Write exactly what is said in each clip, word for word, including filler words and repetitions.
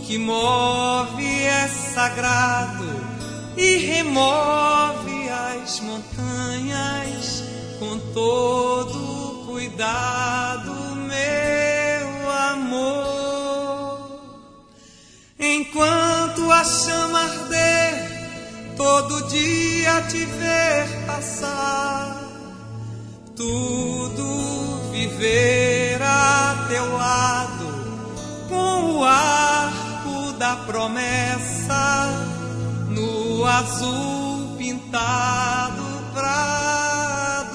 que move é sagrado e remove as montanhas com todo cuidado, meu amor. Enquanto a chama arder, todo dia te ver passar, tudo viver a teu lado, com o arco da promessa no azul pintado pra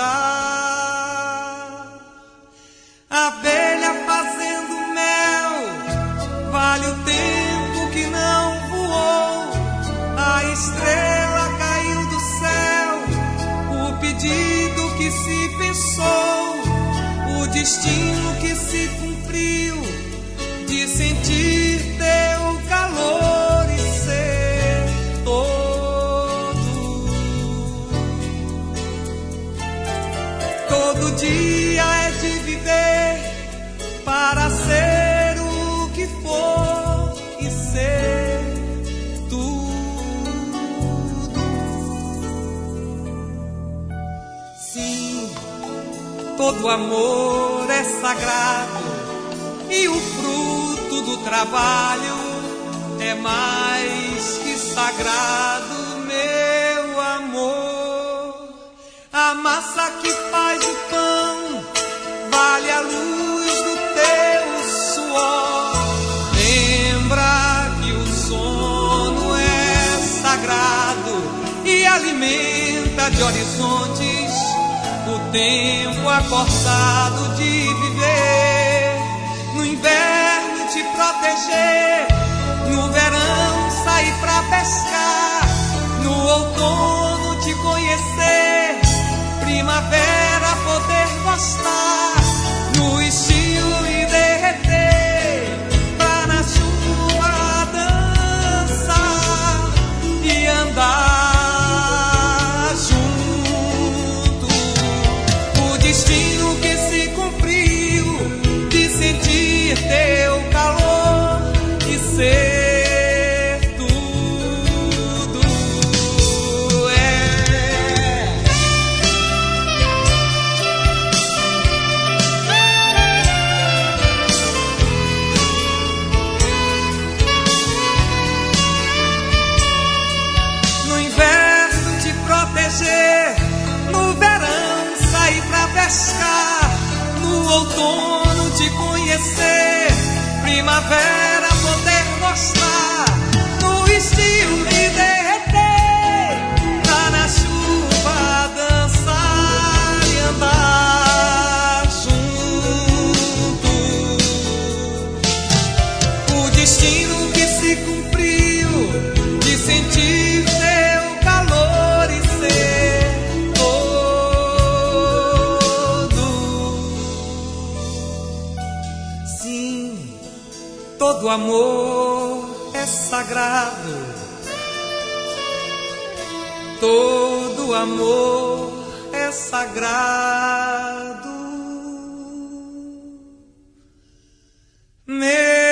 durar. Abelha fazendo mel, vale o tempo que não voou. A estrela caiu do céu, o pedido que se pensou, o destino que se cumpriu, de sentir teu calor e ser todo. Todo dia é de viver para ser o que for e ser tudo. Sim, todo amor é sagrado e o fruto do trabalho é mais que sagrado, meu amor. A massa que faz o pão vale a luz do teu suor. Lembra que o sono é sagrado e alimenta de horizontes o tempo acordado de viver. No inverno te proteger, no verão sair pra pescar, no outono te conhecer, primavera poder gostar, no estio e derreter, pra na chuva dançar e andar junto. O destino que se cumpriu, de sentir teu calor e ser tudo. É. No inverno te proteger, no verão sair pra pescar, no outono te conhecer, primavera poder gostar, no estio me derreter, pra na chuva dançar e andar junto. O destino que se cumpriu, de sentir teu calor e ser todo. Sim, todo amor é sagrado, todo amor é sagrado, meu